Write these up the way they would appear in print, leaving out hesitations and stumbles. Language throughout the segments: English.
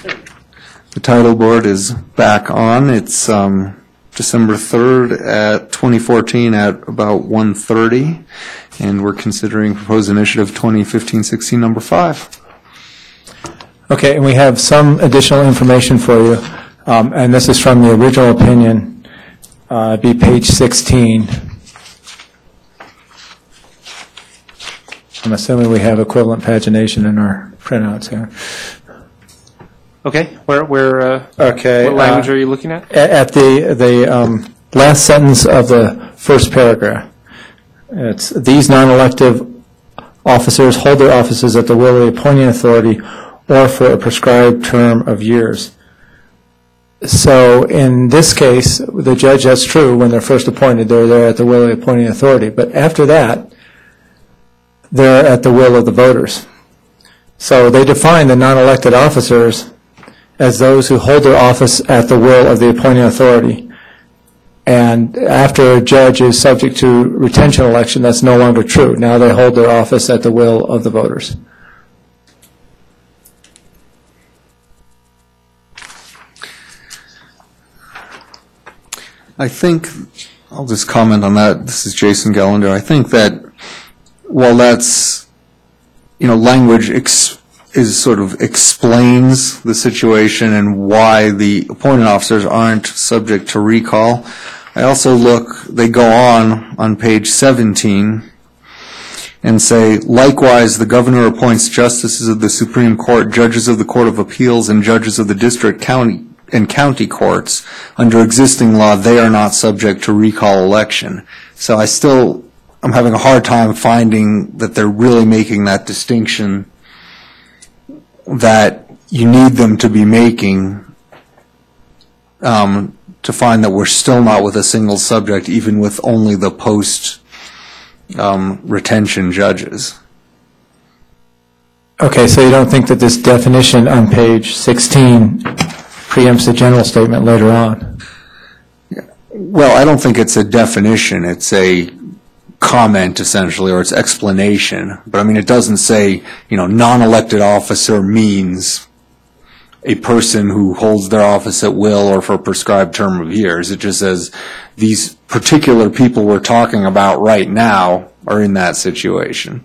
The title board is back on. It's December 3rd at 2014 at about 1:30, and we're considering proposed initiative 2015-16 number 5. Okay, and we have some additional information for you, and this is from the original opinion, be page 16. I'm assuming we have equivalent pagination in our printouts here. Okay, where Okay, what language are you looking at? At the last sentence of the first paragraph. It's, these non-elective officers hold their offices at the will of the appointing authority or for a prescribed term of years. So in this case, the judge, that's true, when they're first appointed, they're there at the will of the appointing authority. But after that, they're at the will of the voters. So they define the non-elected officers as those who hold their office at the will of the appointing authority. And after a judge is subject to retention election, that's no longer true. Now they hold their office at the will of the voters. I think, I'll just comment on that. This is Jason Gellender. I think that while that's, language is sort of explains the situation and why the appointed officers aren't subject to recall, I also they go on page 17 and say, likewise, the governor appoints justices of the Supreme Court, judges of the Court of Appeals, and judges of the district, county, and county courts. Under existing law, they are not subject to recall election. So I'm having a hard time finding that they're really making that distinction that you need them to be making to find that we're still not with a single subject, even with only the post-retention judges. Okay, so you don't think that this definition on page 16 preempts the general statement later on? Well, I don't think it's a definition. It's a comment, essentially, or it's explanation. But, I mean, it doesn't say, non-elected officer means a person who holds their office at will or for a prescribed term of years. It just says these particular people we're talking about right now are in that situation.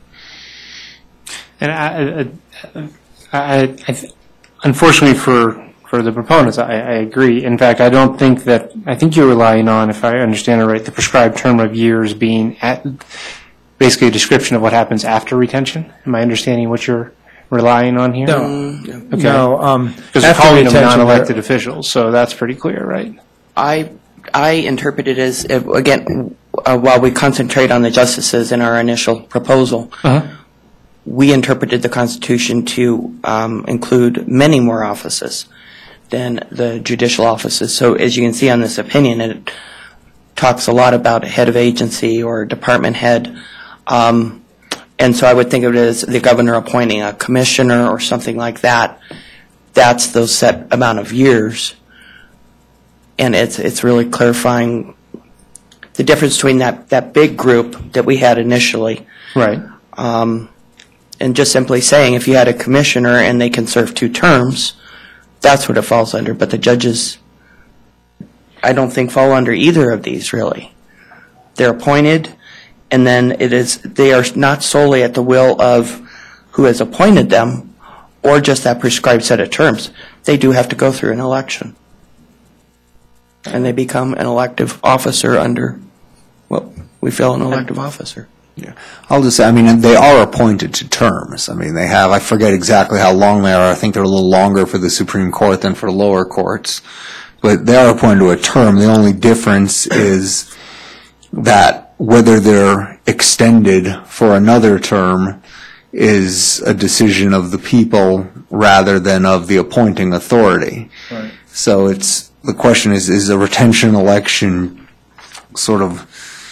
And I unfortunately for the proponents, I agree. In fact, I think you're relying on, if I understand it right, the prescribed term of years being basically a description of what happens after retention. Am I understanding what you're relying on here? No. Okay. No. Because we're calling them non-elected officials, so that's pretty clear, right? I interpret it as, again, while we concentrate on the justices in our initial proposal, we interpreted the Constitution to include many more offices than the judicial offices. So as you can see on this opinion, it talks a lot about a head of agency or department head. And so I would think of it as the governor appointing a commissioner or something like that. That's the set amount of years. And it's really clarifying the difference between that big group that we had initially. Right. And just simply saying if you had a commissioner and they can serve 2 terms, that's what it falls under. But the judges, I don't think, fall under either of these, really. They're appointed, and then they are not solely at the will of who has appointed them or just that prescribed set of terms. They do have to go through an election. And they become an elective officer under, we feel an elective officer. Yeah. I'll just say, they are appointed to terms. They have, I forget exactly how long they are. I think they're a little longer for the Supreme Court than for lower courts. But they are appointed to a term. The only difference is that whether they're extended for another term is a decision of the people rather than of the appointing authority. Right. So the question is a retention election sort of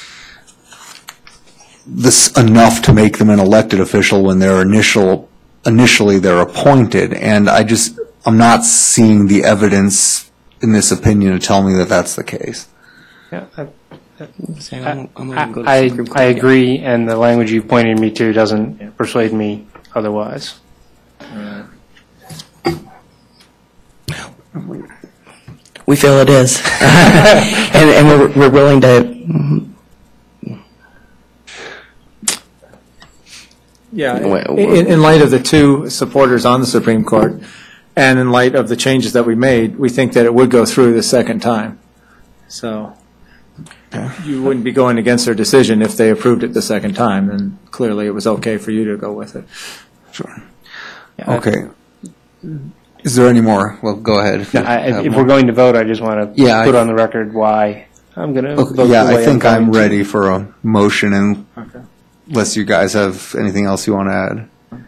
this enough to make them an elected official when they're initially they're appointed, and I'm not seeing the evidence in this opinion to tell me that that's the case. Yeah, I agree, and the language you've pointed me to doesn't persuade me otherwise. We feel it is. And we're willing to, Yeah, in light of the two supporters on the Supreme Court, and in light of the changes that we made, we think that it would go through the second time. So you wouldn't be going against their decision if they approved it the second time, and clearly it was okay for you to go with it. Sure. Okay. Is there any more? Well, go ahead. If we're going to vote, I just want to Yeah, put on the record why I'm going to vote Yeah, the way I think I'm I'm going to. ready for a motion, and unless you guys have anything else you want to add.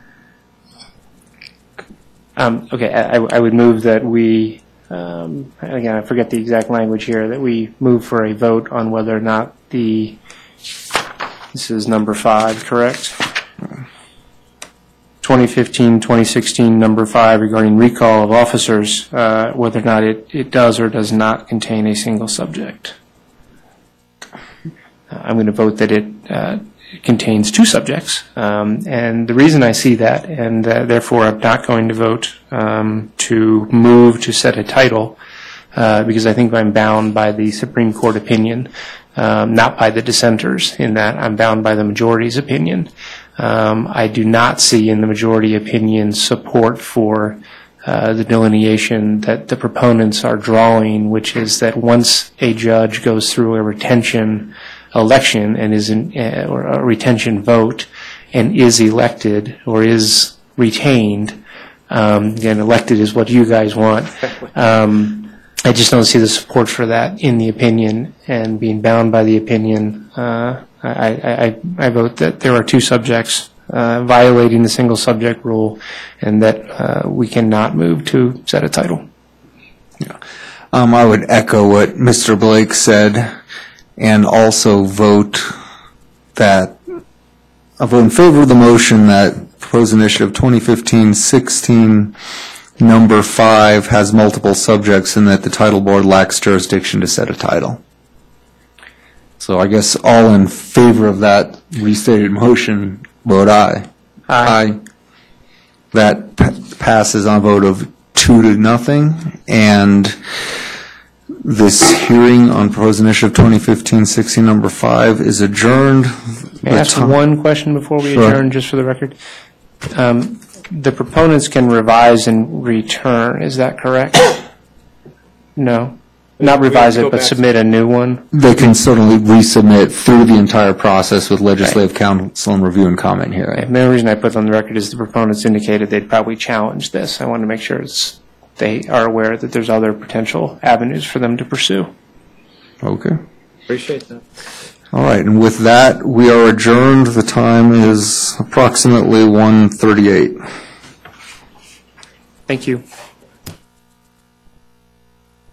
Okay, I would move that we, again, I forget the exact language here, that we move for a vote on whether or not this is number 5, correct? 2015-2016, number 5, regarding recall of officers, whether or not it does or does not contain a single subject. I'm going to vote that it contains 2 subjects, and the reason I see that, and therefore I'm not going to vote to move to set a title, because I think I'm bound by the Supreme Court opinion, not by the dissenters, in that I'm bound by the majority's opinion. I do not see in the majority opinion support for the delineation that the proponents are drawing, which is that once a judge goes through a retention election and is or a retention vote and is elected or is retained, again, elected is what you guys want. I just don't see the support for that in the opinion, and being bound by the opinion, I vote that there are 2 subjects violating the single subject rule, and that we cannot move to set a title. I would echo what Mr. Blake said, and also vote in favor of the motion that proposed initiative 2015-16 number 5 has multiple subjects, and that the title board lacks jurisdiction to set a title. So I guess all in favor of that restated motion, vote aye. Aye. That passes on a vote of 2-0, and this hearing on proposed initiative 2015-16 number 5 is adjourned. May I ask one question before we Sure. adjourn, just for the record? The proponents can revise and return, is that correct? No? Not revise it, but submit a new one? They can certainly resubmit through the entire process with legislative council and review and comment hearing. And the reason I put on the record is the proponents indicated they'd probably challenge this. I want to make sure they are aware that there's other potential avenues for them to pursue. Okay. Appreciate that. All right, and with that, we are adjourned. The time is approximately 1:38. Thank you.